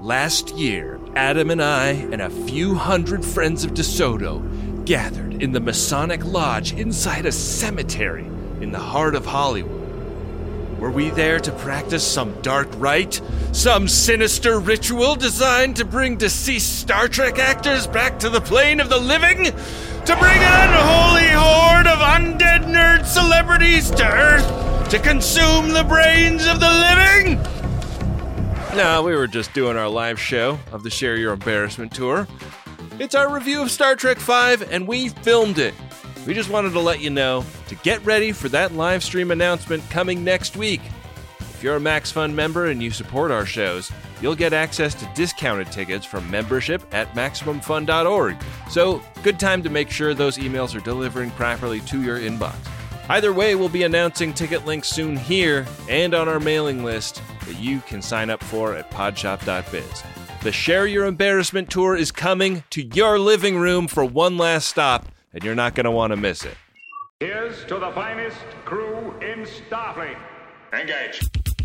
Last year, Adam and I and a few hundred friends of DeSoto gathered in the Masonic Lodge inside a cemetery in the heart of Hollywood. Were we there to practice some dark rite? Some sinister ritual designed to bring deceased Star Trek actors back to the plane of the living? To bring an unholy horde of undead nerd celebrities to Earth to consume the brains of the living? No, we were just doing our live show of the Share Your Embarrassment tour. It's our review of Star Trek V, and we filmed it. We just wanted to let you know to get ready for that live stream announcement coming next week. If you're a MaxFun member and you support our shows, you'll get access to discounted tickets from membership at MaximumFun.org. So, good time to make sure those emails are delivering properly to your inbox. Either way, we'll be announcing ticket links soon here and on our mailing list that you can sign up for at podshop.biz. The Share Your Embarrassment tour is coming to your living room for one last stop, and you're not going to want to miss it. Here's to the finest crew in Starfleet. Engage.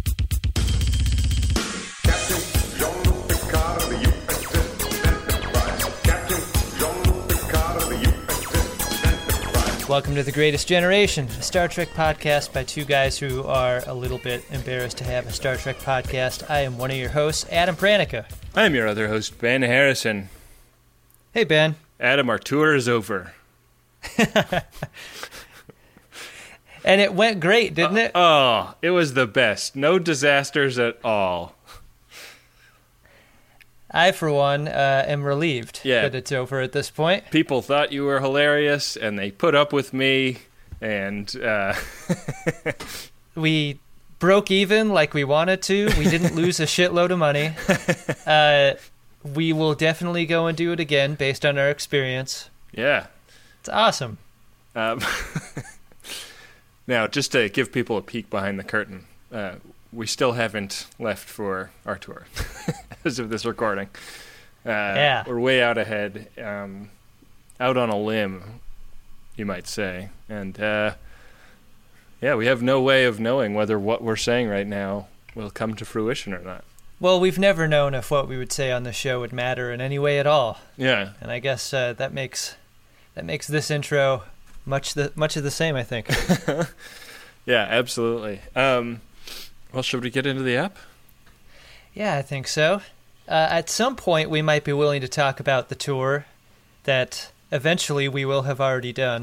Captain Jean-Luc Picard of the USS Enterprise. Captain Jean-Luc Picard of the USS Enterprise. Welcome to The Greatest Generation, a Star Trek podcast by two guys who are a little bit embarrassed to have a Star Trek podcast. I am one of your hosts, Adam Pranica. I'm your other host, Ben Harrison. Hey, Ben. Adam, our tour is over. And it went great, didn't it? Oh, it was the best. No disasters at all. I, for one, am relieved that it's over at this point. People thought you were hilarious, and they put up with me, and we broke even like we wanted to. We didn't lose a shitload of money. We will definitely go and do it again based on our experience. Yeah. It's awesome. Now, just to give people a peek behind the curtain, we still haven't left for our tour as of this recording. We're way out ahead, out on a limb, you might say. And, we have no way of knowing whether what we're saying right now will come to fruition or not. Well, we've never known if what we would say on the show would matter in any way at all. Yeah. And I guess that makes this intro much of the same, I think. Yeah, absolutely. Well, should we get into the app? Yeah, I think so. At some point, we might be willing to talk about the tour that eventually we will have already done.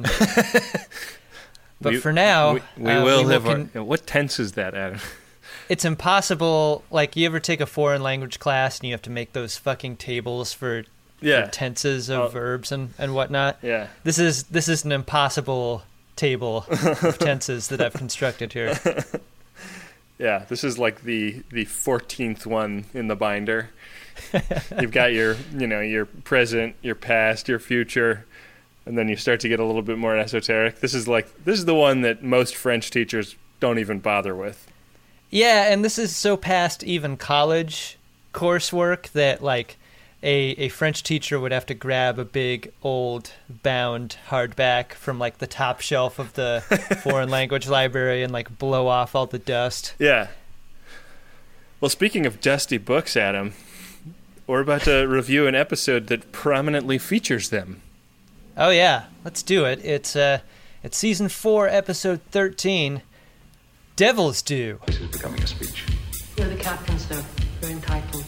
But for now, we will have. What tense is that, Adam? It's impossible. Like, you ever take a foreign language class and you have to make those fucking tables for tenses of verbs and whatnot? Yeah. This is an impossible table of tenses that I've constructed here. Yeah, this is like the 14th one in the binder. You've got your present, your past, your future, and then you start to get a little bit more esoteric. This is the one that most French teachers don't even bother with. Yeah, and this is so past even college coursework that, like, a French teacher would have to grab a big, old, bound hardback from, like, the top shelf of the foreign language library and, like, blow off all the dust. Yeah. Well, speaking of dusty books, Adam, we're about to review an episode that prominently features them. Oh, yeah. Let's do it. It's Season 4, Episode 13, Devil's Due. This is becoming a speech. You're the captain, sir. You're entitled.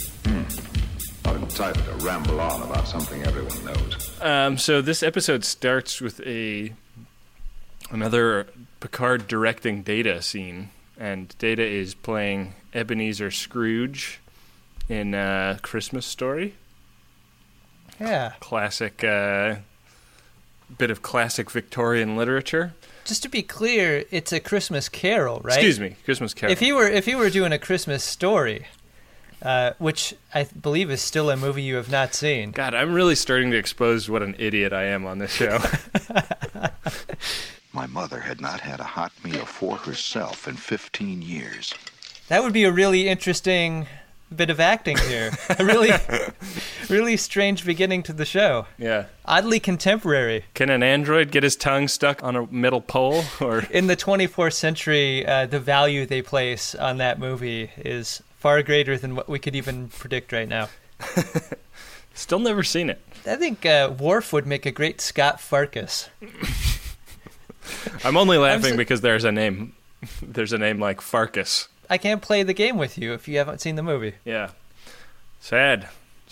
Not entitled to ramble on about something everyone knows. So this episode starts with another Picard directing Data scene, and Data is playing Ebenezer Scrooge in A Christmas Story. Yeah. Classic, bit of classic Victorian literature. Just to be clear, it's A Christmas Carol, right? Excuse me, Christmas Carol. If he were doing A Christmas Story, which I believe is still a movie you have not seen. God, I'm really starting to expose what an idiot I am on this show. My mother had not had a hot meal for herself in 15 years. That would be a really interesting bit of acting here. A really strange beginning to the show. Yeah. Oddly contemporary. Can an android get his tongue stuck on a metal pole? Or in the 24th century, the value they place on that movie is far greater than what we could even predict right now. Still never seen it. I think Worf would make a great Scott Farkas. I'm only laughing because there's a name. There's a name like Farkas. I can't play the game with you if you haven't seen the movie. Yeah. Sad.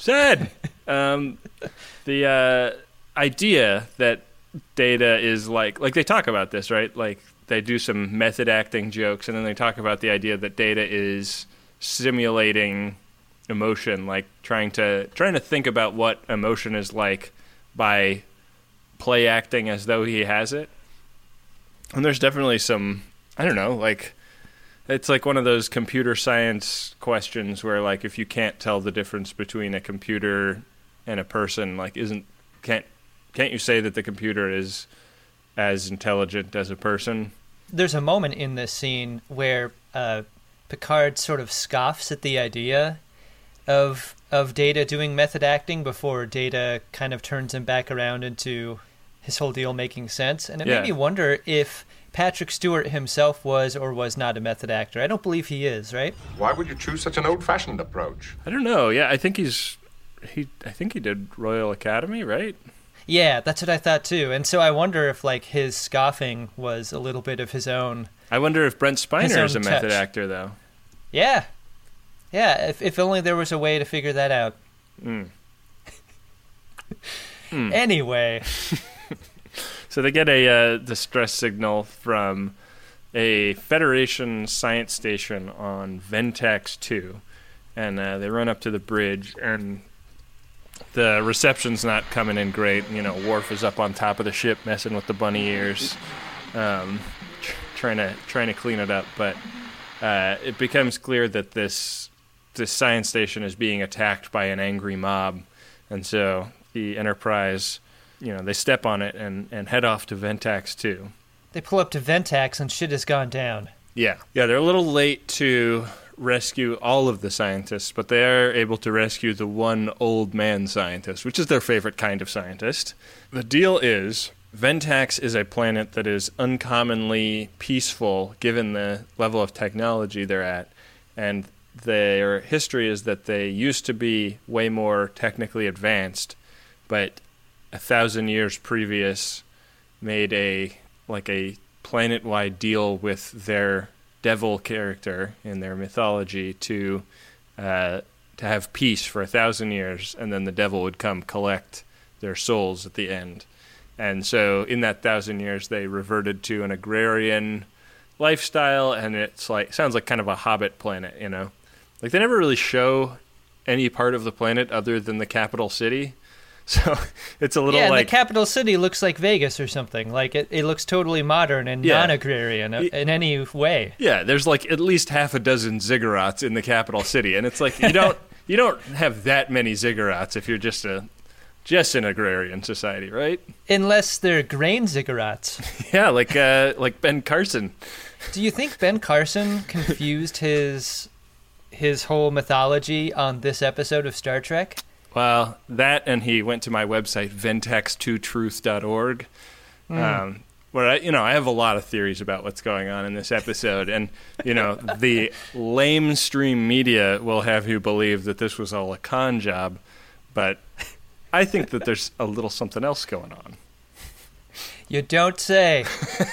The idea that Data is like they talk about this, right? Like they do some method acting jokes, and then they talk about the idea that Data is simulating emotion, like trying to think about what emotion is like by play acting as though he has it. And there's definitely some, I don't know, like it's like one of those computer science questions where like if you can't tell the difference between a computer and a person, like can't you say that the computer is as intelligent as a person? There's a moment in this scene where Picard sort of scoffs at the idea of Data doing method acting before Data kind of turns him back around into his whole deal making sense. And it made me wonder if Patrick Stewart himself was or was not a method actor. I don't believe he is, right? Why would you choose such an old-fashioned approach? I don't know. Yeah, I think he did Royal Academy, right? Yeah, that's what I thought too. And so I wonder if like his scoffing was a little bit of his own. I wonder if Brent Spiner is a method touch. actor, though. Yeah. If only there was a way to figure that out. Anyway. So they get a distress signal from a Federation science station on Ventax 2, and they run up to the bridge, and the reception's not coming in great. You know, Worf is up on top of the ship messing with the bunny ears, trying to clean it up, but it becomes clear that this science station is being attacked by an angry mob, and so the Enterprise, you know, they step on it and head off to Ventax 2. They pull up to Ventax and shit has gone down. Yeah, they're a little late to rescue all of the scientists, but they are able to rescue the one old man scientist, which is their favorite kind of scientist. The deal is, Ventax is a planet that is uncommonly peaceful given the level of technology they're at, and their history is that they used to be way more technically advanced, but 1,000 years previous made a planet-wide deal with their devil character in their mythology to have peace for 1,000 years, and then the devil would come collect their souls at the end. And so in that 1,000 years, they reverted to an agrarian lifestyle, and it's like sounds like kind of a Hobbit planet, you know? Like they never really show any part of the planet other than the capital city. So it's a little like... the capital city looks like Vegas or something. Like it looks totally modern and non-agrarian in any way. Yeah, there's like at least half a dozen ziggurats in the capital city, and it's like you don't have that many ziggurats if you're just an agrarian society, right? Unless they're grain ziggurats. Yeah, like Ben Carson. Do you think Ben Carson confused his whole mythology on this episode of Star Trek? Well, that, and he went to my website, ventax2truth.org, where I have a lot of theories about what's going on in this episode, and the lamestream media will have you believe that this was all a con job, but I think that there's a little something else going on. You don't say.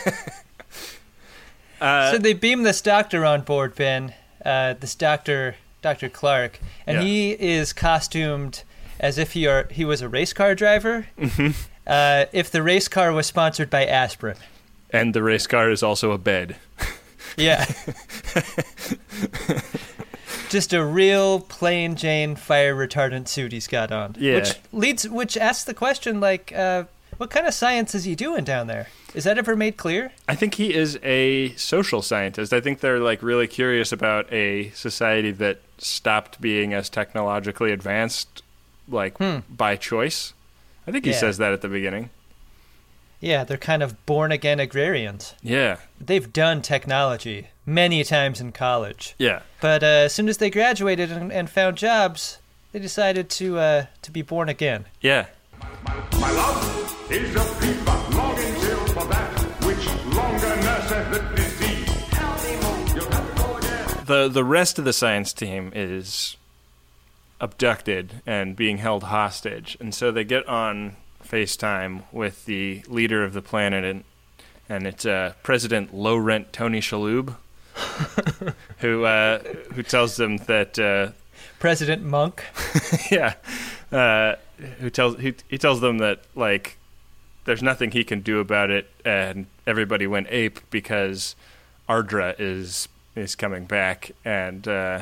So they beam this doctor on board, Ben. This Dr. Clark, and he is costumed as if he was a race car driver. Mm-hmm. If the race car was sponsored by aspirin. And the race car is also a bed. Yeah. Just a real plain Jane fire retardant suit he's got on. Yeah. Which asks the question, like, what kind of science is he doing down there? Is that ever made clear? I think he is a social scientist. I think they're like really curious about a society that stopped being as technologically advanced, by choice. I think he says that at the beginning. Yeah, they're kind of born-again agrarians. Yeah. They've done technology many times in college. Yeah. But as soon as they graduated and found jobs, they decided to be born again. Yeah. My love is a fever longing till for that which longer nurseth the disease. the rest of the science team is abducted and being held hostage, and so they get on FaceTime with the leader of the planet, and it's President Low Rent Tony Shalhoub, who tells them that President Monk. yeah, he tells them that like there's nothing he can do about it, and everybody went ape because Ardra is coming back, and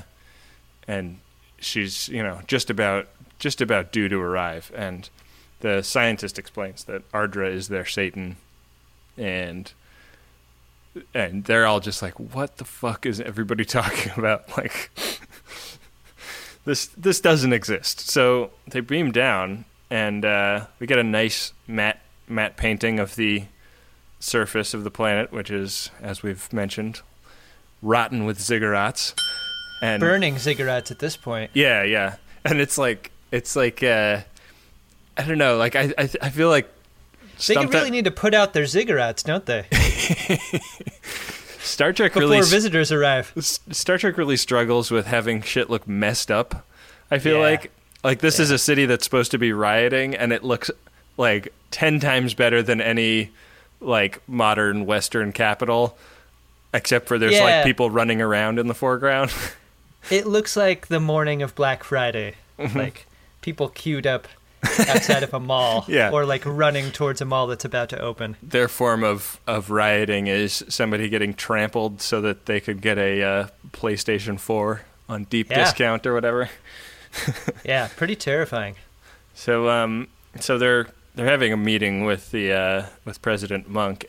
she's just about due to arrive, and the scientist explains that Ardra is their Satan, and they're all just like, what the fuck is everybody talking about? Like, this doesn't exist. So they beam down, and we get a nice matte painting of the surface of the planet, which is, as we've mentioned, rotten with ziggurats. And burning ziggurats at this point. Yeah. And it's like I don't know, like I feel like they really need to put out their ziggurats, don't they? Star Trek before visitors arrive. Star Trek really struggles with having shit look messed up. I feel like this is a city that's supposed to be rioting, and it looks like 10 times better than any like modern Western capital, except for there's like people running around in the foreground. It looks like the morning of Black Friday, like people queued up outside of a mall, or like running towards a mall that's about to open. Their form of rioting is somebody getting trampled so that they could get a PlayStation 4 on deep discount or whatever. Yeah, pretty terrifying. So they're having a meeting with with President Monk,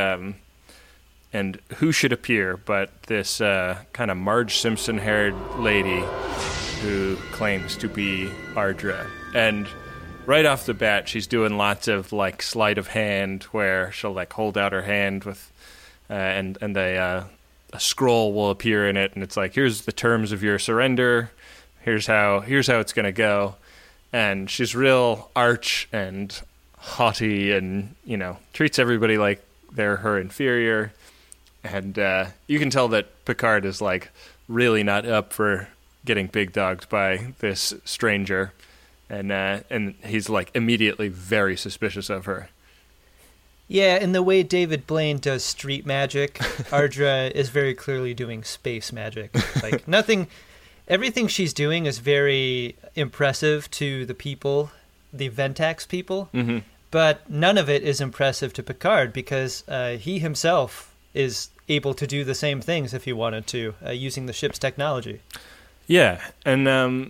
and who should appear but this kind of Marge Simpson-haired lady who claims to be Ardra. And right off the bat, she's doing lots of like sleight of hand, where she'll like hold out her hand with, and a scroll will appear in it, and it's like, here's the terms of your surrender. Here's how it's gonna go. And she's real arch and haughty, and treats everybody like they're her inferior. And you can tell that Picard is like really not up for getting big dogged by this stranger, and he's like immediately very suspicious of her. Yeah, in the way David Blaine does street magic, Ardra is very clearly doing space magic. Like everything she's doing is very impressive to the people, the Ventax people, but none of it is impressive to Picard, because he himself is able to do the same things if he wanted to, using the ship's technology. Yeah, and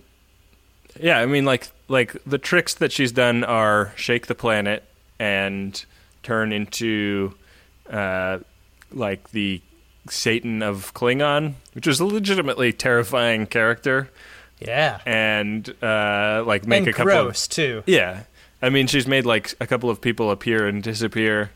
I mean, like the tricks that she's done are shake the planet and turn into like the Satan of Klingon, which is a legitimately terrifying character. Yeah, and like make and a couple gross too. Yeah, I mean, she's made like a couple of people appear and disappear.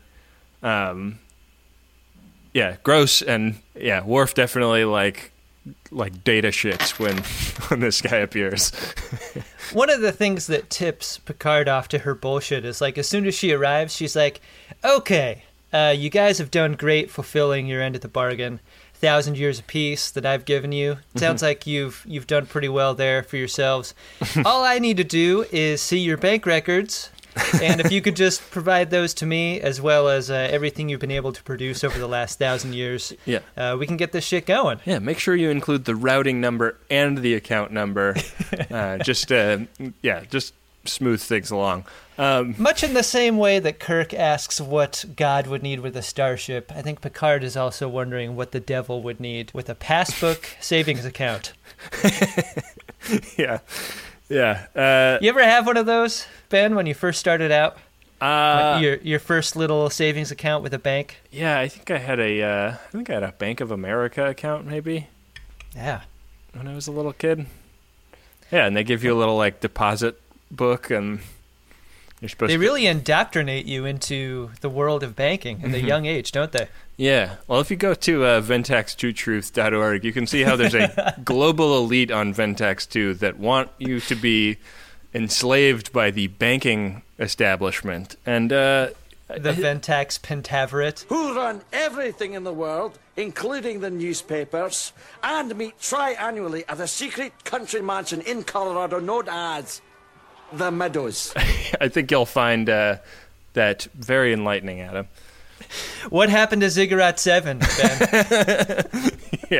Yeah, gross, and Worf definitely like data shits when this guy appears. One of the things that tips Picard off to her bullshit is like, as soon as she arrives, she's like, "Okay, you guys have done great fulfilling your end of the bargain. 1,000 years of peace that I've given you. Sounds like you've done pretty well there for yourselves. All I need to do is see your bank records." And if you could just provide those to me, as well as everything you've been able to produce over the last 1,000 years, we can get this shit going. Yeah, make sure you include the routing number and the account number. Just smooth things along. Much in the same way that Kirk asks what God would need with a starship, I think Picard is also wondering what the devil would need with a passbook savings account. Yeah. You ever have one of those, Ben, when you first started out? Your first little savings account with a bank? Yeah, I think I had a Bank of America account, maybe. Yeah. When I was a little kid. Yeah, and they give you a little like deposit book, and you're supposed to... They really indoctrinate you into the world of banking at a young age, don't they? Yeah. Well, if you go to ventax2truth.org, you can see how there's a global elite on Ventax 2 that want you to be enslaved by the banking establishment. And The Ventax Pentaveret. Who run everything in the world, including the newspapers, and meet triannually at a secret country mansion in Colorado known as the Meadows. I think you'll find that very enlightening, Adam. What happened to Ziggurat 7, Ben?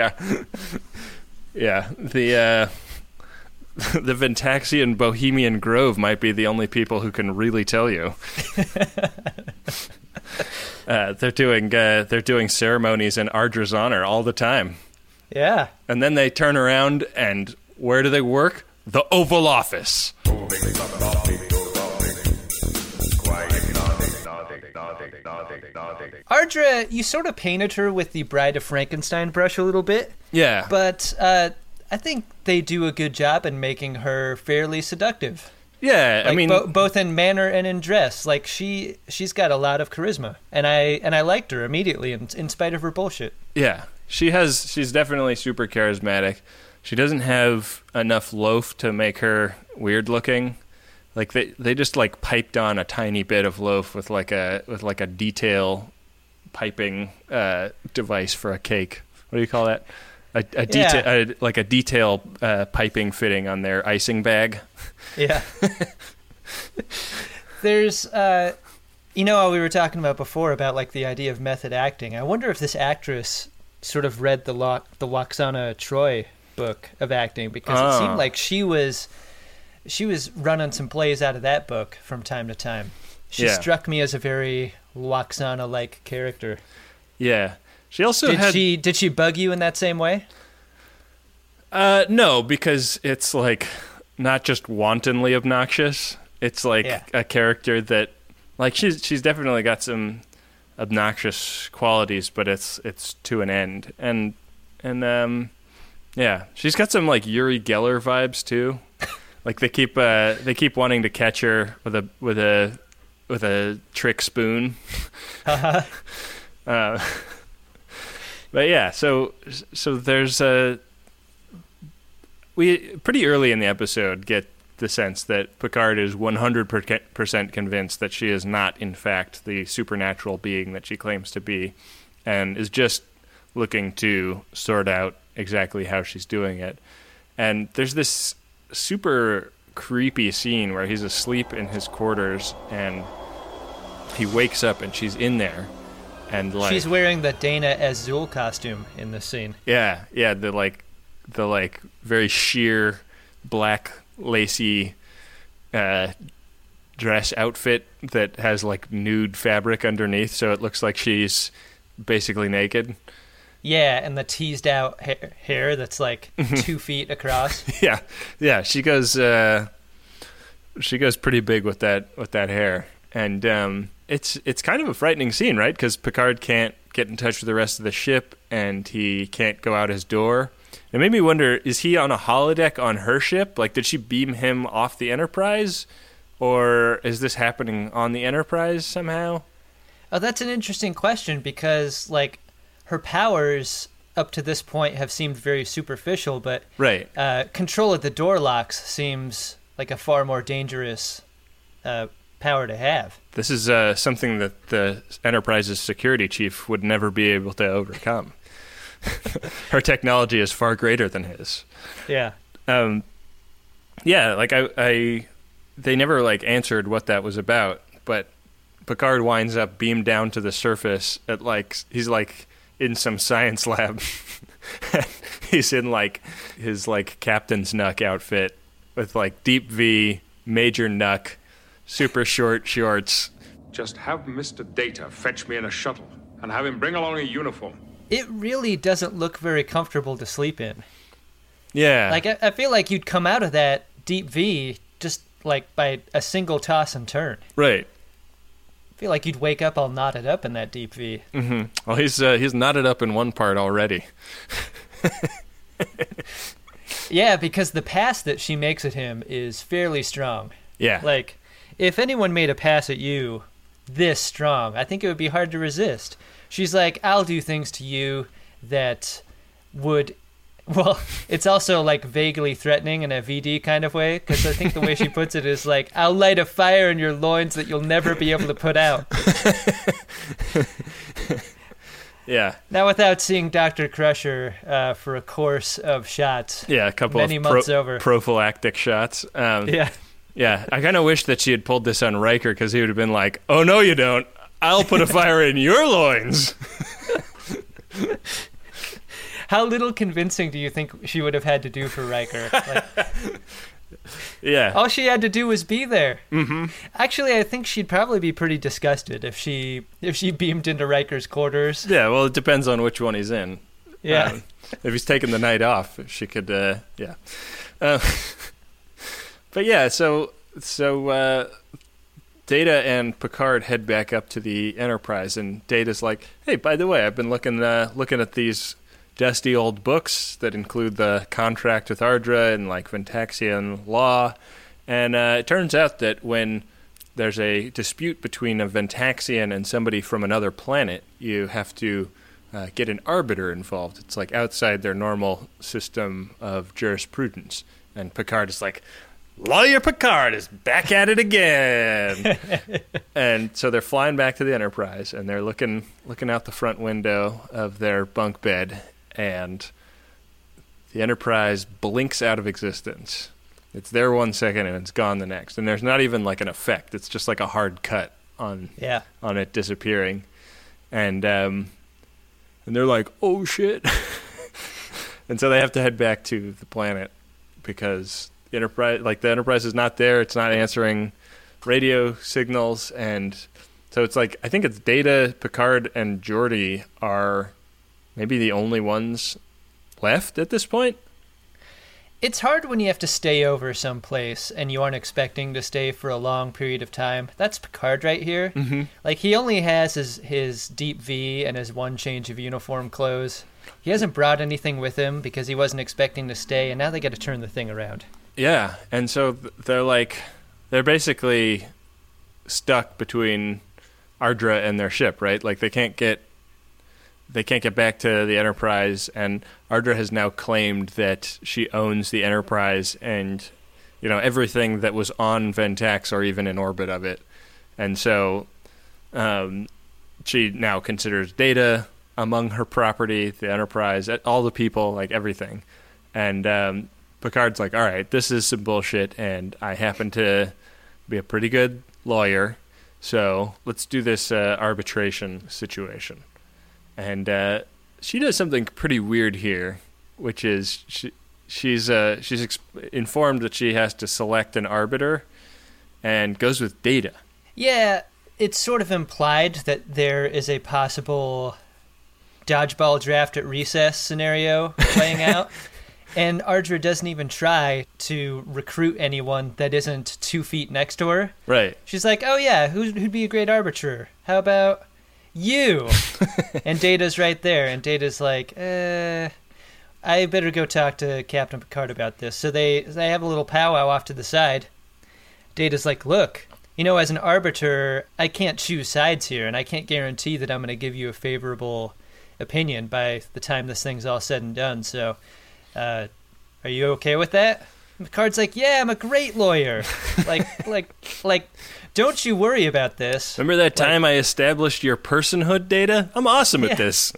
Yeah. The Ventaxian Bohemian Grove might be the only people who can really tell you. They're doing ceremonies in Ardra's honor all the time. Yeah. And then they turn around and where do they work? The Oval Office. Ardra, you sort of painted her with the Bride of Frankenstein brush a little bit. Yeah. But I think they do a good job in making her fairly seductive. Yeah, like, I mean, both in manner and in dress. Like she's got a lot of charisma, and I liked her immediately in spite of her bullshit. Yeah, she's definitely super charismatic. She doesn't have enough loaf to make her weird looking. Like they just like piped on a tiny bit of loaf with like a detail piping device for a cake. What do you call that? Like a detail piping fitting on their icing bag. Yeah. There's, we were talking about before about like the idea of method acting. I wonder if this actress sort of read the Lwaxana Troy book of acting, because it seemed like she was running some plays out of that book from time to time. She struck me as a very Lwaxana-like character. Yeah. She also did she bug you in that same way? No, because it's like not just wantonly obnoxious. It's like a character that, like, she's definitely got some obnoxious qualities, but it's to an end. And she's got some like Uri Geller vibes too. Like they keep wanting to catch her with a trick spoon. But yeah, so there's we pretty early in the episode get the sense that Picard is 100% convinced that she is not, in fact, the supernatural being that she claims to be, and is just looking to sort out exactly how she's doing it. And there's this super creepy scene where he's asleep in his quarters, and he wakes up and she's in there. And like, she's wearing the Dana Azul costume in this scene. Yeah, the very sheer black lacy dress outfit that has like nude fabric underneath, so it looks like she's basically naked. Yeah, and the teased out hair that's like 2 feet across. Yeah, she goes pretty big with that hair. And it's kind of a frightening scene, right? Because Picard can't get in touch with the rest of the ship, and he can't go out his door. It made me wonder, is he on a holodeck on her ship? Like, did she beam him off the Enterprise? Or is this happening on the Enterprise somehow? Oh, that's an interesting question, because, like, her powers up to this point have seemed very superficial, but right. Control of the door locks seems like a far more dangerous power to have. This is something that the Enterprise's security chief would never be able to overcome. Her technology is far greater than his. Yeah. Like they never like answered what that was about, but Picard winds up beamed down to the surface at like, he's like in some science lab. He's in like his like captain's nuck outfit with like deep V, major nuck, super short shorts. Just have Mr. Data fetch me in a shuttle and have him bring along a uniform. It really doesn't look very comfortable to sleep in. Yeah. Like, I feel like you'd come out of that deep V just, like, by a single toss and turn. Right. I feel like you'd wake up all knotted up in that deep V. Mm-hmm. Well, he's knotted up in one part already. Yeah, because the pass that she makes at him is fairly strong. Yeah. Like, if anyone made a pass at you this strong, I think it would be hard to resist. She's like, I'll do things to you that would Well, it's also like vaguely threatening in a VD kind of way, because I think the way she puts it is like, I'll light a fire in your loins that you'll never be able to put out. Yeah. Now, without seeing Dr. Crusher for a course of shots. Yeah, a couple many of months over. prophylactic shots. Yeah. Yeah, I kind of wish that she had pulled this on Riker, because he would have been like, oh, no, you don't. I'll put a fire in your loins. How little convincing do you think she would have had to do for Riker? Like, yeah. all she had to do was be there. Mm-hmm. Actually, I think she'd probably be pretty disgusted if she beamed into Riker's quarters. Yeah, well, it depends on which one he's in. Yeah. If he's taking the night off, she could, yeah. But yeah, so Data and Picard head back up to the Enterprise, and Data's like, hey, by the way, I've been looking at these dusty old books that include the contract with Ardra and like Ventaxian law, and it turns out that when there's a dispute between a Ventaxian and somebody from another planet, you have to get an arbiter involved. It's like outside their normal system of jurisprudence. And Picard is like, Lawyer Picard is back at it again. And so they're flying back to the Enterprise, and they're looking out the front window of their bunk bed, and the Enterprise blinks out of existence. It's there 1 second, and it's gone the next. And there's not even like an effect. It's just like a hard cut on it disappearing. And they're like, oh, shit. And so they have to head back to the planet because the Enterprise is not there. It's not answering radio signals, and so it's like, I think it's Data, Picard, and Geordi are maybe the only ones left at this point. It's hard when you have to stay over someplace and you aren't expecting to stay for a long period of time. That's Picard right here. Mm-hmm. Like, he only has his deep V and his one change of uniform clothes. He hasn't brought anything with him because he wasn't expecting to stay, and now they got to turn the thing around. Yeah, and so they're basically stuck between Ardra and their ship, right? Like, they can't get back to the Enterprise, and Ardra has now claimed that she owns the Enterprise and, everything that was on Ventax or even in orbit of it. And so she now considers Data among her property, the Enterprise, all the people, like everything. And Picard's like, all right, this is some bullshit, and I happen to be a pretty good lawyer, so let's do this arbitration situation. And she does something pretty weird here, which is she's informed that she has to select an arbiter, and goes with Data. Yeah, it's sort of implied that there is a possible dodgeball draft at recess scenario playing out. And Ardra doesn't even try to recruit anyone that isn't 2 feet next to her. Right. She's like, oh yeah, who'd be a great arbiter? How about you? And Data's right there. And Data's like, I better go talk to Captain Picard about this. So they have a little powwow off to the side. Data's like, look, as an arbiter, I can't choose sides here, and I can't guarantee that I'm going to give you a favorable opinion by the time this thing's all said and done. So... are you okay with that? And Picard's like, yeah, I'm a great lawyer. like, don't you worry about this. Remember that time I established your personhood, Data? I'm awesome at this.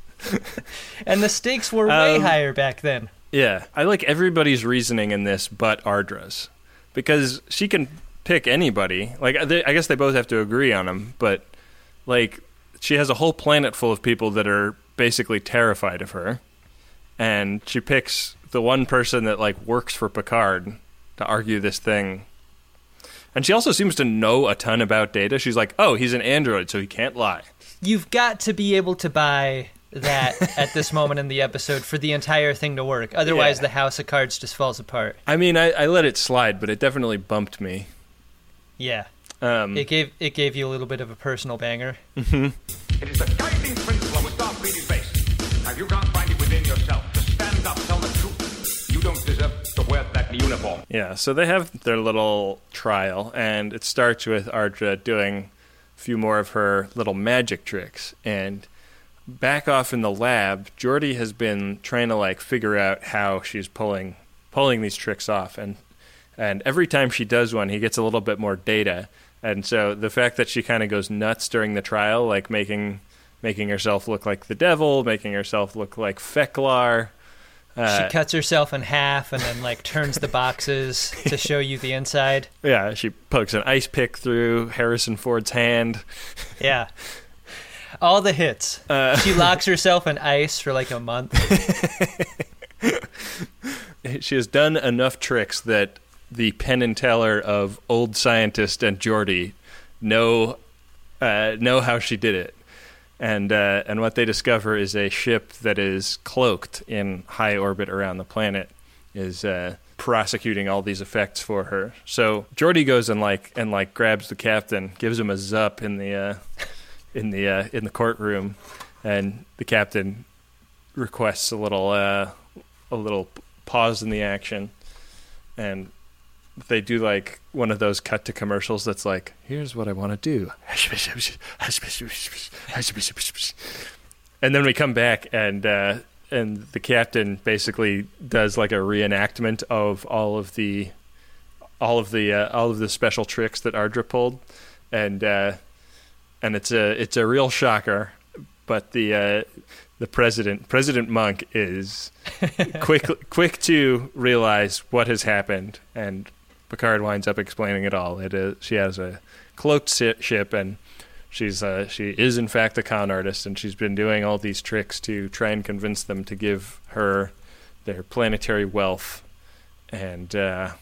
And the stakes were way higher back then. Yeah, I like everybody's reasoning in this but Ardra's. Because she can pick anybody. Like, I guess they both have to agree on them, but, like, she has a whole planet full of people that are basically terrified of her. And she picks the one person that, like, works for Picard to argue this thing. And she also seems to know a ton about Data. She's like, oh, he's an android, so he can't lie. You've got to be able to buy that at this moment in the episode for the entire thing to work. Otherwise, the house of cards just falls apart. I mean, I let it slide, but it definitely bumped me. Yeah. It gave you a little bit of a personal banger. Mm-hmm. It is the guiding principle of a Starfleet is based. Now, you can't find it within yourself. Stand up, tell the truth. You don't deserve to wear that uniform. Yeah, so they have their little trial, and it starts with Ardra doing a few more of her little magic tricks. And back off in the lab, Geordi has been trying to like figure out how she's pulling these tricks off, and every time she does one, he gets a little bit more data. And so the fact that she kind of goes nuts during the trial, like making herself look like the devil, making herself look like Feklar. She cuts herself in half and then like turns the boxes to show you the inside. Yeah, she pokes an ice pick through Harrison Ford's hand. Yeah. All the hits. She locks herself in ice for like a month. She has done enough tricks that the Penn and Teller of Old Scientist and Geordi know how she did it. And what they discover is a ship that is cloaked in high orbit around the planet is prosecuting all these effects for her. So Geordi goes and grabs the captain, gives him a zup in the courtroom, and the captain requests a little pause in the action, and they do like one of those cut to commercials that's like, here's what I want to do. And then we come back and the captain basically does like a reenactment of all of the special tricks that Ardra pulled, and it's a real shocker, but the President Monk is quick to realize what has happened, and Picard winds up explaining it all. She has a cloaked ship, and she is in fact a con artist, and she's been doing all these tricks to try and convince them to give her their planetary wealth, and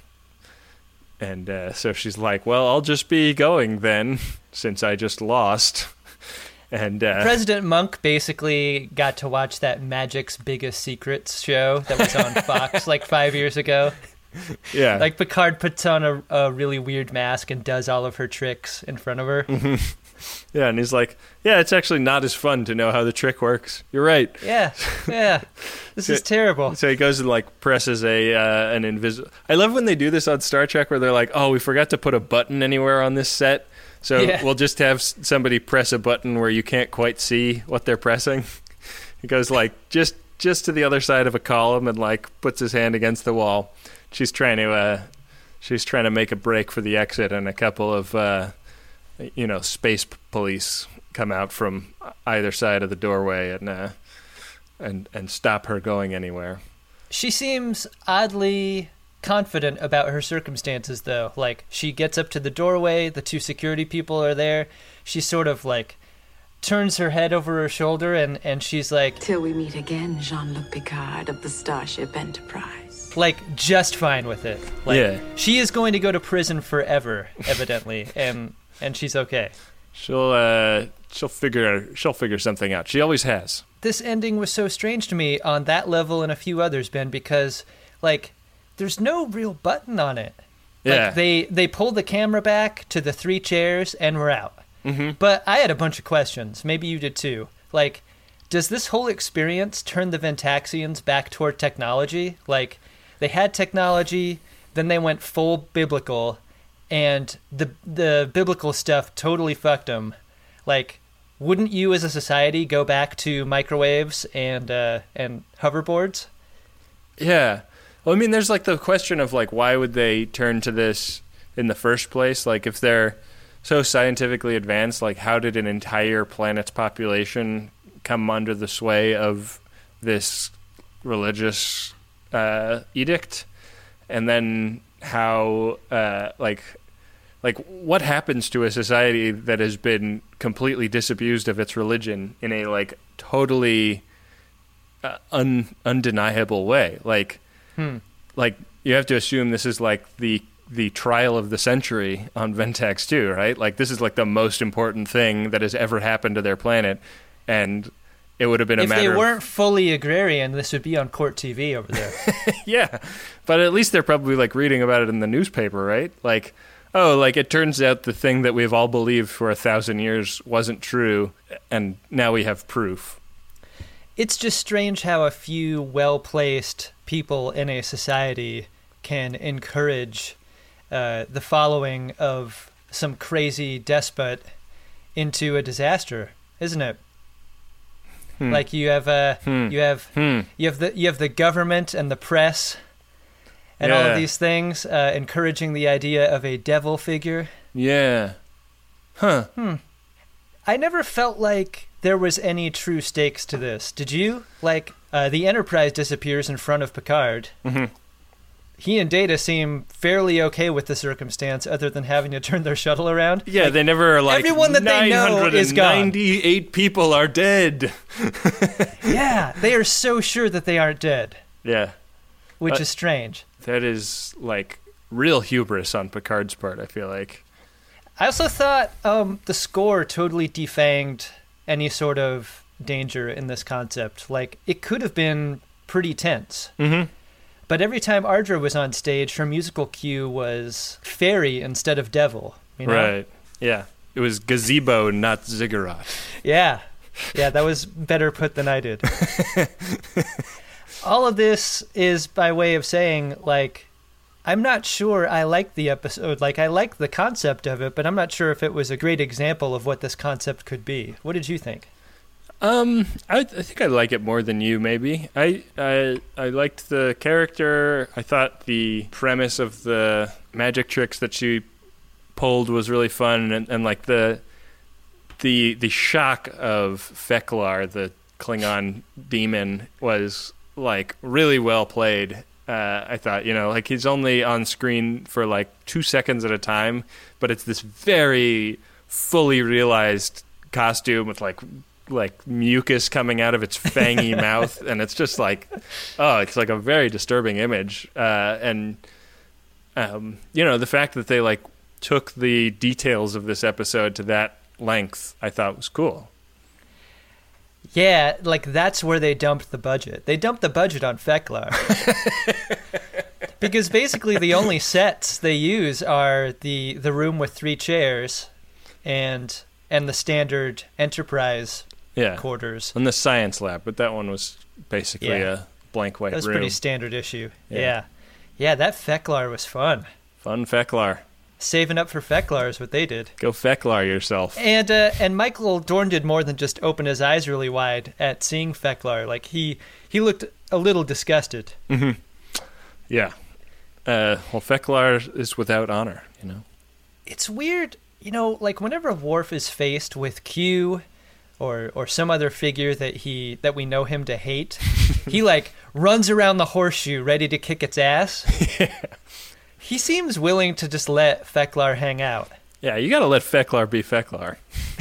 so she's like, well, I'll just be going then, since I just lost. And President Monk basically got to watch that Magic's Biggest Secrets show that was on Fox like 5 years ago. Yeah. Like Picard puts on a really weird mask and does all of her tricks in front of her. Mm-hmm. Yeah, and he's like, yeah, it's actually not as fun to know how the trick works. You're right. Yeah. This is terrible. So he goes and like presses an invisible... I love when they do this on Star Trek where they're like, oh, we forgot to put a button anywhere on this set. So we'll just have somebody press a button where you can't quite see what they're pressing. He goes like just to the other side of a column and like puts his hand against the wall. She's trying to make a break for the exit, and a couple of space police come out from either side of the doorway and stop her going anywhere. She seems oddly confident about her circumstances, though. Like, she gets up to the doorway, the two security people are there. She sort of like turns her head over her shoulder and she's like, till we meet again, Jean-Luc Picard of the Starship Enterprise. Like, just fine with it. Like, she is going to go to prison forever, evidently, and she's okay. She'll figure something out. She always has. This ending was so strange to me on that level and a few others, Ben, because like there's no real button on it. Yeah. Like they pull the camera back to the 3 chairs and we're out. Mm-hmm. But I had a bunch of questions. Maybe you did too. Like, does this whole experience turn the Ventaxians back toward technology? Like, they had technology, then they went full biblical, and the biblical stuff totally fucked them. Like, wouldn't you as a society go back to microwaves and hoverboards? Yeah. Well, I mean, there's like the question of like, why would they turn to this in the first place? Like, if they're so scientifically advanced, like, how did an entire planet's population come under the sway of this religious edict? And then how, like what happens to a society that has been completely disabused of its religion in a like totally undeniable way? Like you have to assume this is like the trial of the century on Ventax 2, right? Like, this is like the most important thing that has ever happened to their planet, and it would have been if they weren't fully agrarian, this would be on court TV over there. Yeah, but at least they're probably like reading about it in the newspaper, right? Like, oh, like it turns out the thing that we've all believed for 1,000 years wasn't true, and now we have proof. It's just strange how a few well-placed people in a society can encourage the following of some crazy despot into a disaster, isn't it? Like you have the government and the press and all of these things encouraging the idea of a devil figure. Yeah. Huh. I never felt like there was any true stakes to this. Did you? Like, the Enterprise disappears in front of Picard. Mm-hmm. He and Data seem fairly okay with the circumstance, other than having to turn their shuttle around. Yeah, like, they never are like, everyone that they know is gone. 998 people are dead. Yeah, they are so sure that they aren't dead. Yeah. Which is strange. That is, like, real hubris on Picard's part, I feel like. I also thought the score totally defanged any sort of danger in this concept. Like, it could have been pretty tense. Mm-hmm. But every time Ardra was on stage, her musical cue was fairy instead of devil. You know? Right. Yeah. It was gazebo, not ziggurat. Yeah. Yeah, that was better put than I did. All of this is by way of saying, like, I'm not sure I like the episode. Like, I like the concept of it, but I'm not sure if it was a great example of what this concept could be. What did you think? I think I like it more than you, maybe. I liked the character. I thought the premise of the magic tricks that she pulled was really fun, and like the shock of Feklar, the Klingon demon, was like really well played. I thought, like he's only on screen for like 2 seconds at a time, but it's this very fully realized costume with like mucus coming out of its fangy mouth, and it's just like, it's like a very disturbing image. And the fact that they like took the details of this episode to that length, I thought was cool. Yeah, like that's where they dumped the budget. They dumped the budget on Feklar. Because basically the only sets they use are the room with 3 chairs and the standard Enterprise quarters. And the science lab, but that one was basically a blank white room. That was pretty standard issue. Yeah, that Feklar was fun. Fun Feklar. Saving up for Feklar is what they did. Go Feklar yourself. And Michael Dorn did more than just open his eyes really wide at seeing Feklar. Like he looked a little disgusted. Mm-hmm. Yeah. Well, Feklar is without honor, It's weird, like whenever Worf is faced with Q or some other figure that we know him to hate, he like runs around the horseshoe ready to kick its ass. Yeah. He seems willing to just let Feklar hang out. Yeah, you got to let Feklar be Feklar.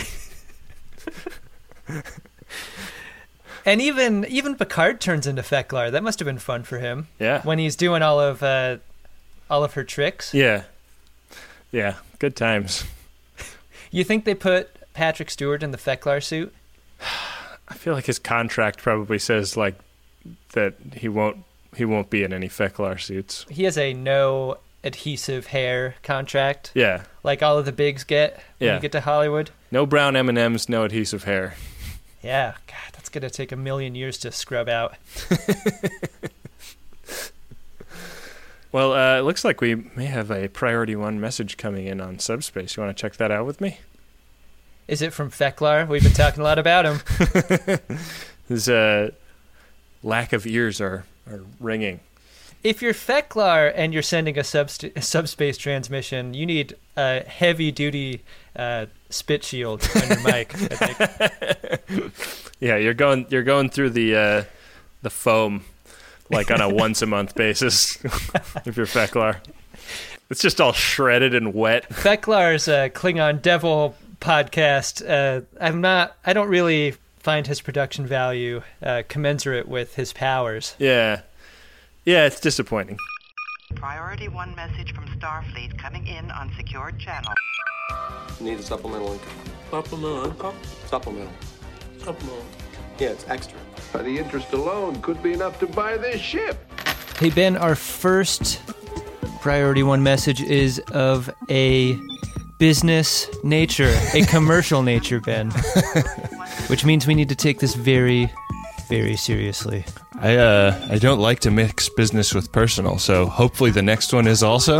And even Picard turns into Feklar. That must have been fun for him. Yeah. When he's doing all of her tricks. Yeah. Yeah, good times. You think they put Patrick Stewart in the Feklar suit? I feel like his contract probably says like that he won't be in any Feklar suits. He has a no adhesive hair contract. Yeah. Like all of the bigs get when you get to Hollywood. No brown M&Ms, no adhesive hair. Yeah. God, that's going to take 1,000,000 years to scrub out. Well, it looks like we may have a Priority 1 message coming in on Subspace. You want to check that out with me? Is it from Feklar? We've been talking a lot about him. His lack of ears are ringing. If you're Feklar and you're sending a subspace transmission, you need a heavy-duty spit shield on your mic, I think. Yeah, you're going through the foam like on a once-a-month basis if you're Feklar. It's just all shredded and wet. Feklar's Klingon Devil podcast, I don't really find his production value commensurate with his powers. Yeah, it's disappointing. Priority 1 message from Starfleet coming in on secured channel. Need a supplemental income. Supplemental income? Supplemental. Yeah, it's extra. The interest alone could be enough to buy this ship. Hey, Ben, our first Priority 1 message is of a business nature, a commercial nature, Ben. Which means we need to take this very, very seriously. I don't like to mix business with personal, so hopefully the next one is also.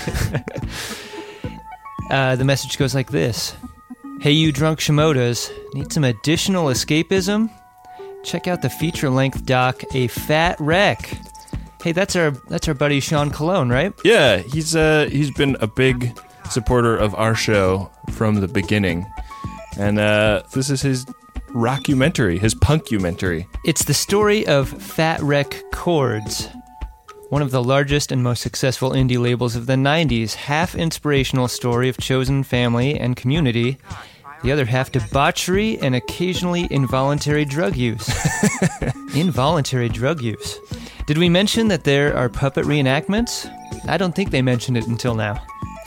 The message goes like this. Hey, you drunk Shimodas, need some additional escapism? check out the feature-length doc, A Fat Wreck. Hey, that's our buddy Sean Colon, right? Yeah, he's been a big supporter of our show from the beginning. And this is his rockumentary, his punkumentary. It's the story of Fat Wreck Chords, one of the largest and most successful indie labels of the 90s. Half inspirational story of chosen family and community, the other half debauchery and occasionally involuntary drug use. Involuntary drug use. Did we mention that there are puppet reenactments? I don't think they mentioned it until now.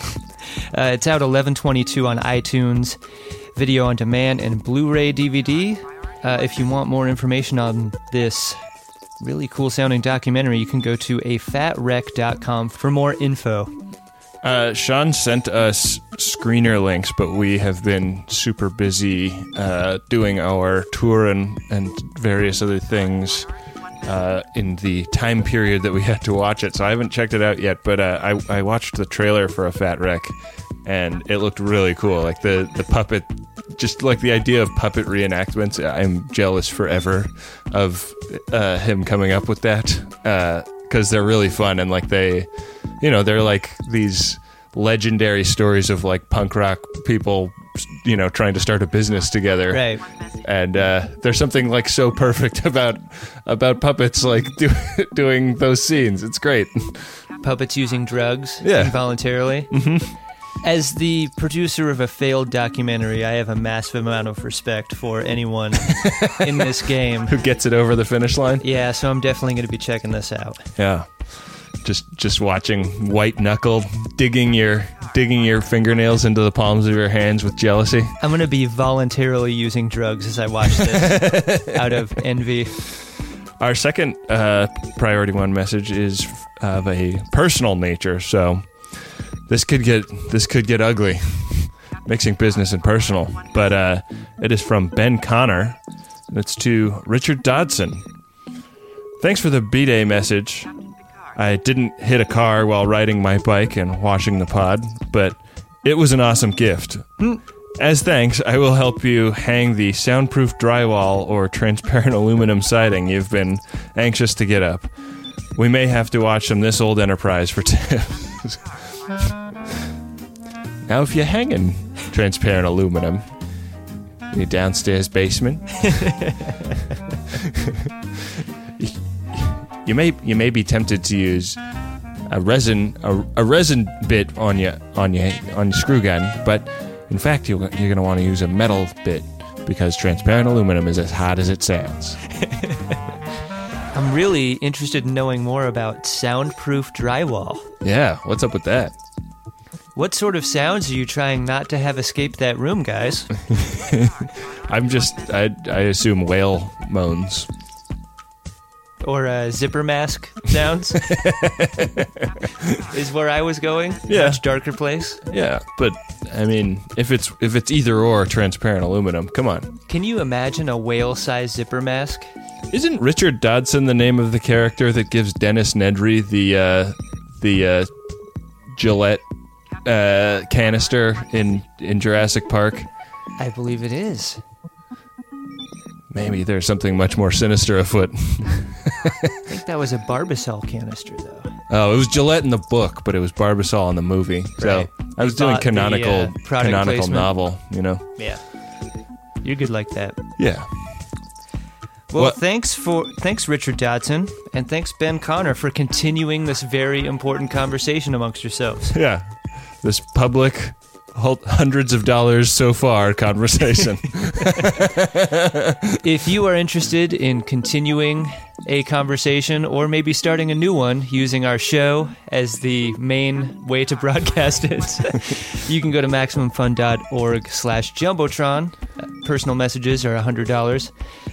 It's out 11/22 on iTunes, video on demand, and Blu-ray DVD. If you want more information on this really cool sounding documentary, you can go to afatwreck.com for more info. Sean sent us screener links, but we have been super busy doing our tour and various other things in the time period that we had to watch it, so I haven't checked it out yet, but I watched the trailer for A Fat Wreck, and it looked really cool. Like the puppet, just like the idea of puppet reenactments, I'm jealous forever of him coming up with that, because they're really fun, and like they're like these legendary stories of like punk rock people, trying to start a business together. Right. And there's something like so perfect about puppets like doing those scenes. It's great. Puppets using drugs involuntarily. Mm-hmm. As the producer of a failed documentary, I have a massive amount of respect for anyone in this game who gets it over the finish line. Yeah, so I'm definitely going to be checking this out. Yeah. Just watching white knuckle digging your fingernails into the palms of your hands with jealousy. I'm going to be voluntarily using drugs as I watch this out of envy. Our second priority one message is of a personal nature, so this could get ugly, mixing business and personal. But it is from Ben Connor, and it's to Richard Dodson. Thanks for the B-Day message. I didn't hit a car while riding my bike and watching the pod, but it was an awesome gift. As thanks, I will help you hang the soundproof drywall or transparent aluminum siding you've been anxious to get up. We may have to watch some This Old Enterprise for tips. Now, if you're hanging transparent aluminum in your downstairs basement, you may be tempted to use a resin bit on your screw gun, but in fact you're going to want to use a metal bit because transparent aluminum is as hot as it sounds. I'm really interested in knowing more about soundproof drywall. Yeah, what's up with that? What sort of sounds are you trying not to have escape that room, guys? I assume whale moans. Or zipper mask sounds is where I was going. Yeah. Much darker place. Yeah, but I mean, if it's either or transparent aluminum, come on. Can you imagine a whale-sized zipper mask? Isn't Richard Dodson the name of the character that gives Dennis Nedry the Gillette canister in Jurassic Park? I believe it is. Maybe there's something much more sinister afoot. I think that was a Barbasol canister, though. Oh, it was Gillette in the book, but it was Barbasol in the movie. So right. I was doing canonical placement. novel, Yeah. You're good like that. Yeah. Well, thanks Richard Dodson, and thanks Ben Connor for continuing this very important conversation amongst yourselves. Yeah. This public, hundreds of dollars so far conversation. If you are interested in continuing a conversation or maybe starting a new one using our show as the main way to broadcast it, you can go to MaximumFun.org/Jumbotron. Personal messages are $100.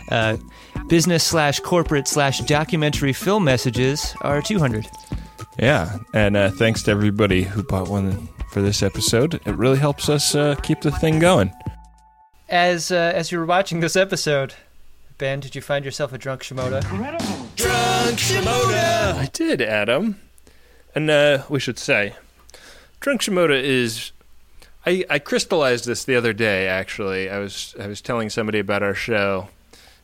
Business/corporate/documentary film messages are $200. Yeah, and thanks to everybody who bought one for this episode. It really helps us keep the thing going. As you were watching this episode, Ben, did you find yourself a drunk Shimoda? Drunk Shimoda! I did, Adam. And we should say, drunk Shimoda is... I crystallized this the other day, actually. I was telling somebody about our show,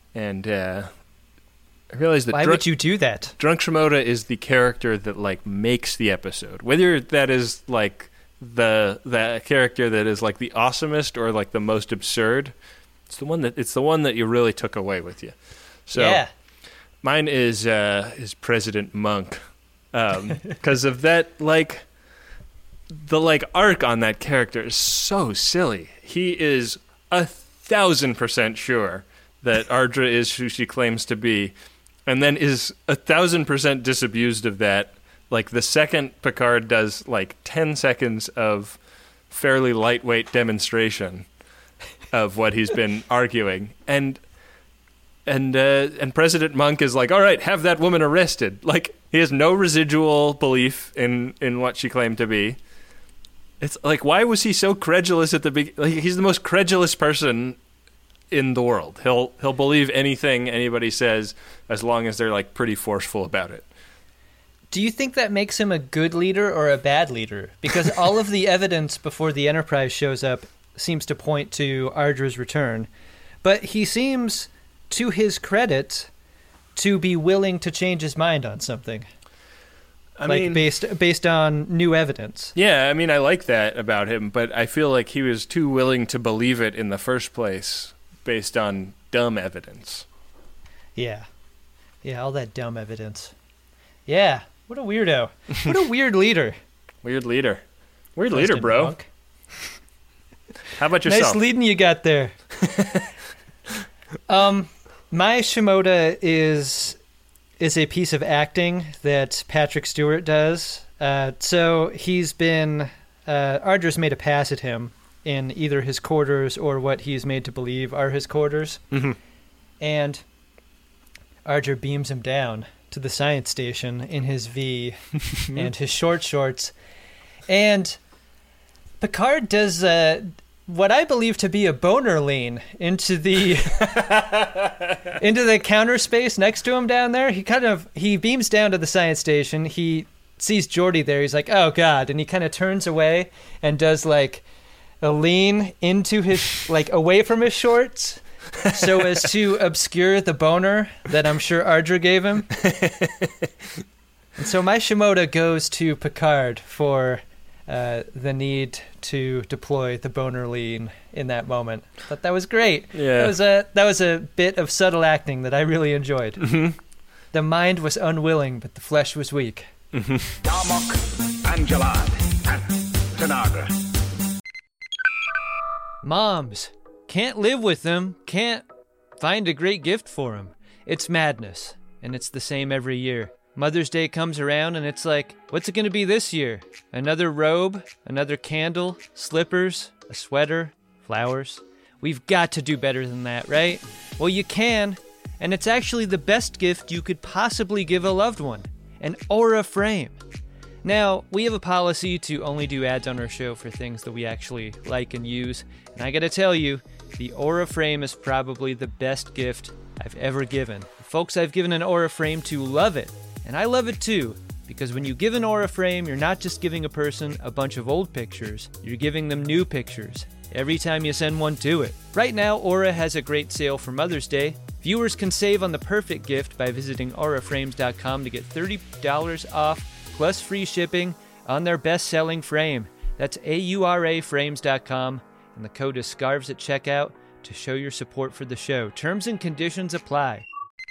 And I realized that why would you do that? Drunk Shimoda is the character that like makes the episode. Whether that is like the character that is like the awesomest or like the most absurd, it's the one that you really took away with you. So yeah. Mine is President Monk, because of that, like the like arc on that character is so silly. He is 1,000% sure that Ardra is who she claims to be, and then is 1,000% disabused of that. Like the second Picard does like 10 seconds of fairly lightweight demonstration of what he's been arguing, and President Monk is like, all right, have that woman arrested. Like, he has no residual belief in what she claimed to be. It's like, why was he so credulous at the beginning? Like, he's the most credulous person in the world. He'll believe anything anybody says as long as they're like pretty forceful about it. Do you think that makes him a good leader or a bad leader? Because all of the evidence before the Enterprise shows up seems to point to Ardra's return, but he seems, to his credit, to be willing to change his mind on something. I mean, based on new evidence. Yeah, I mean, I like that about him, but I feel like he was too willing to believe it in the first place based on dumb evidence. Yeah. Yeah, all that dumb evidence. Yeah, what a weirdo. What a weird leader. Weird leader. Weird leader, bro. Monk. How about yourself? Nice leading you got there. My Shimoda is a piece of acting that Patrick Stewart does. So he's been... Ardra's made a pass at him in either his quarters or what he's made to believe are his quarters. Mm-hmm. And Ardra beams him down to the science station in his V and his short shorts. And Picard does what I believe to be a boner lean into the counter space next to him down there. He beams down to the science station. He sees Geordi there. He's like, oh God. And he kind of turns away and does like a lean into his, like away from his shorts so as to obscure the boner that I'm sure Ardra gave him. And so my Shimoda goes to Picard for the need to deploy the boner lean in that moment. But that was great. Yeah. That was a bit of subtle acting that I really enjoyed. Mm-hmm. The mind was unwilling, but the flesh was weak. Mm-hmm. Darmok, Angelad, and Tanagra. Moms, can't live with them, can't find a great gift for them. It's madness, and it's the same every year. Mother's Day comes around and it's like, what's it going to be this year? Another robe, another candle, slippers, a sweater, flowers. We've got to do better than that, right? Well, you can, and it's actually the best gift you could possibly give a loved one, an Aura frame. Now, we have a policy to only do ads on our show for things that we actually like and use, and I gotta tell you, the Aura frame is probably the best gift I've ever given. The folks I've given an Aura frame to love it. And I love it too, because when you give an Aura frame, you're not just giving a person a bunch of old pictures, you're giving them new pictures every time you send one to it. Right now, Aura has a great sale for Mother's Day. Viewers can save on the perfect gift by visiting auraframes.com to get $30 off plus free shipping on their best-selling frame. That's auraframes.com, and the code is SCARVES at checkout to show your support for the show. Terms and conditions apply.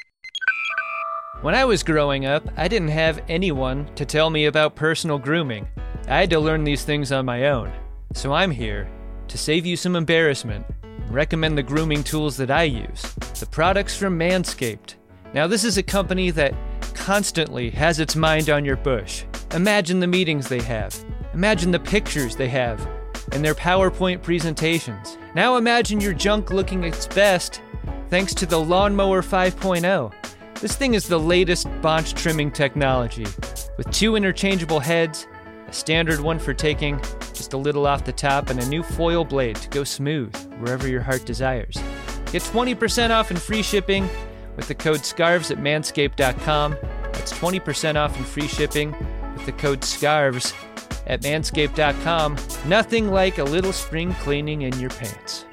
When I was growing up, I didn't have anyone to tell me about personal grooming. I had to learn these things on my own. So I'm here to save you some embarrassment and recommend the grooming tools that I use, the products from Manscaped. Now, this is a company that constantly has its mind on your bush. Imagine the meetings they have. Imagine the pictures they have and their PowerPoint presentations. Now imagine your junk looking its best thanks to the Lawnmower 5.0. This thing is the latest bonch trimming technology, with 2 interchangeable heads, a standard one for taking just a little off the top, and a new foil blade to go smooth wherever your heart desires. Get 20% off and free shipping with the code SCARVES at manscaped.com. That's 20% off and free shipping with the code SCARVES at manscaped.com. Nothing like a little spring cleaning in your pants.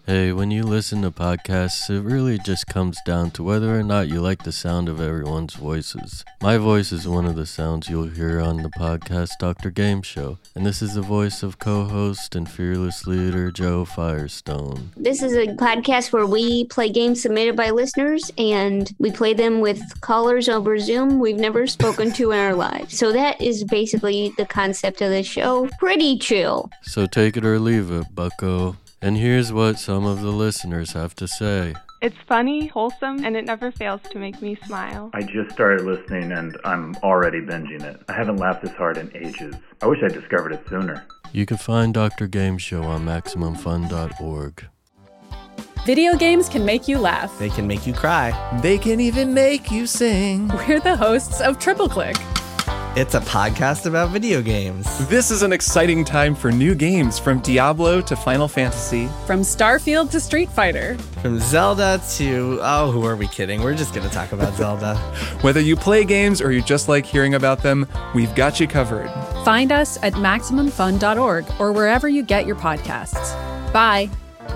Hey, when you listen to podcasts, it really just comes down to whether or not you like the sound of everyone's voices. My voice is one of the sounds you'll hear on the podcast Dr. Game Show, and this is the voice of co-host and fearless leader Joe Firestone. This is a podcast where we play games submitted by listeners, and we play them with callers over Zoom we've never spoken to in our lives. So that is basically the concept of the show. Pretty chill. So take it or leave it, bucko. And here's what some of the listeners have to say. It's funny, wholesome, and it never fails to make me smile. I just started listening and I'm already binging it. I haven't laughed this hard in ages. I wish I discovered it sooner. You can find Dr. Game Show on MaximumFun.org. Video games can make you laugh. They can make you cry. They can even make you sing. We're the hosts of Triple Click. It's a podcast about video games. This is an exciting time for new games, from Diablo to Final Fantasy. From Starfield to Street Fighter. From Zelda to... oh, who are we kidding? We're just going to talk about Zelda. Whether you play games or you just like hearing about them, we've got you covered. Find us at MaximumFun.org or wherever you get your podcasts. Bye.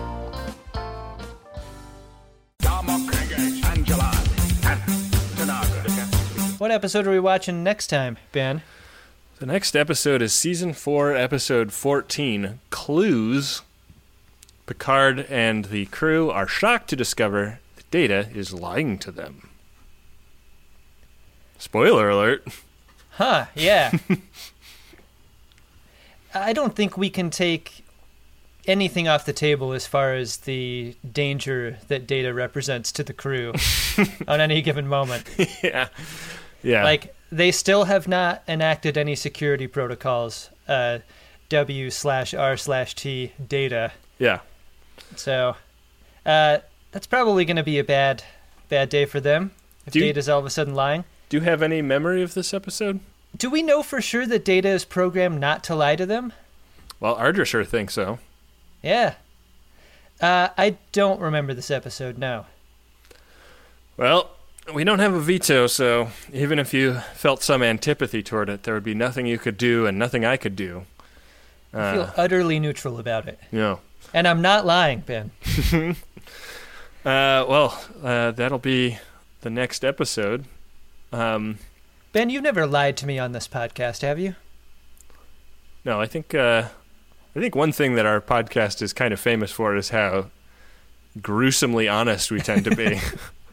What episode are we watching next time, Ben? The next episode is Season 4, Episode 14, Clues. Picard and the crew are shocked to discover that Data is lying to them. Spoiler alert. Huh, yeah. I don't think we can take anything off the table as far as the danger that Data represents to the crew on any given moment. Yeah. Yeah. Like, they still have not enacted any security protocols, W/R/T Data. Yeah. So, that's probably going to be a bad day for them if Data's all of a sudden lying. Do you have any memory of this episode? Do we know for sure that Data is programmed not to lie to them? Well, Ardra sure thinks so. Yeah. I don't remember this episode, no. Well, we don't have a veto, so even if you felt some antipathy toward it, there would be nothing you could do and nothing I could do. I feel utterly neutral about it. Yeah. And I'm not lying, Ben. That'll be the next episode. Ben, you've never lied to me on this podcast, have you? No, I think one thing that our podcast is kind of famous for is how gruesomely honest we tend to be.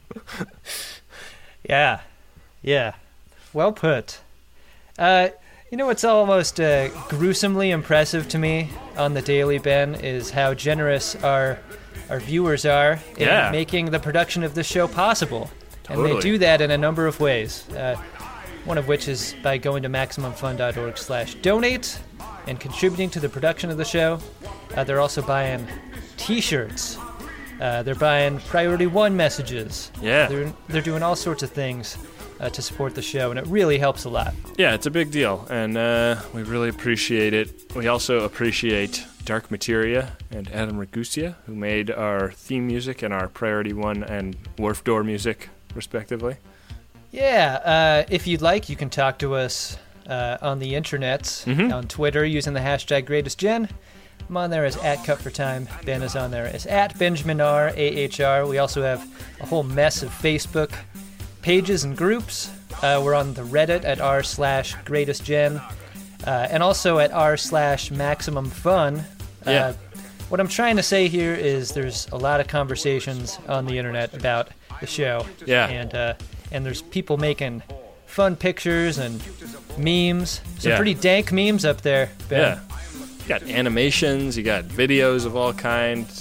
Yeah. Well put. You know what's almost gruesomely impressive to me on the Daily, Ben, is how generous our viewers are in making the production of this show possible. Totally. And they do that in a number of ways. One of which is by going to MaximumFun.org/donate and contributing to the production of the show. They're also buying T-shirts. They're buying Priority 1 messages. Yeah. They're doing all sorts of things to support the show, and it really helps a lot. Yeah, it's a big deal, and we really appreciate it. We also appreciate Dark Materia and Adam Ragusia, who made our theme music and our Priority 1 and Wharf Door music, respectively. Yeah, if you'd like, you can talk to us on the internet, on Twitter, using the hashtag GreatestGen. I'm on there as @CutForTime. Ben is on there as @BenjaminR, AHR. We also have a whole mess of Facebook pages and groups. We're on the Reddit at r/GreatestGen, and also at r/MaximumFun. What I'm trying to say here is there's a lot of conversations on the internet about the show. Yeah. And there's people making fun pictures and memes. Some pretty dank memes up there, Ben. Yeah. You got animations, you got videos of all kinds.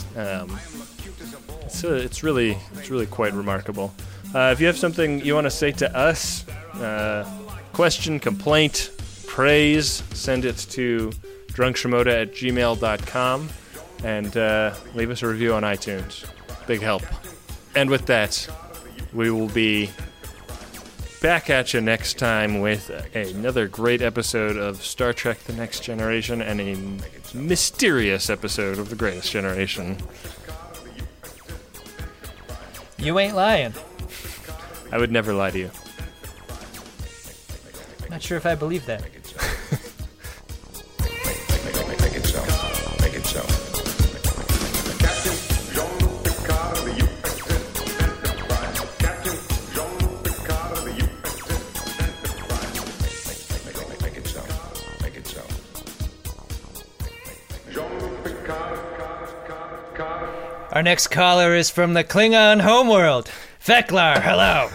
It's really quite remarkable. If you have something you want to say to us, question, complaint, praise, send it to drunkshimoda@gmail.com and leave us a review on iTunes. Big help. And with that, we will be back at you next time with another great episode of Star Trek The Next Generation and a mysterious episode of The Greatest Generation. You ain't lying. I would never lie to you. Not sure if I believe that. Make it so. Make it so. Captain Our next caller is from the Klingon homeworld. Feklar, hello.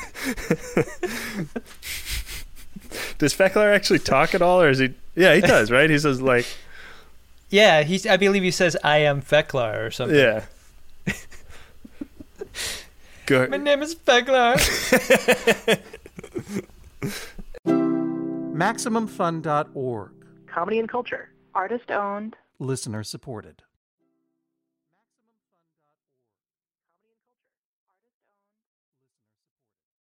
Does Feklar actually talk at all, or is he? Yeah, he does, right? He says like. Yeah, I believe he says, "I am Feklar" or something. Yeah. Good. My name is Feklar. MaximumFun.org. Comedy and culture. Artist owned. Listener supported.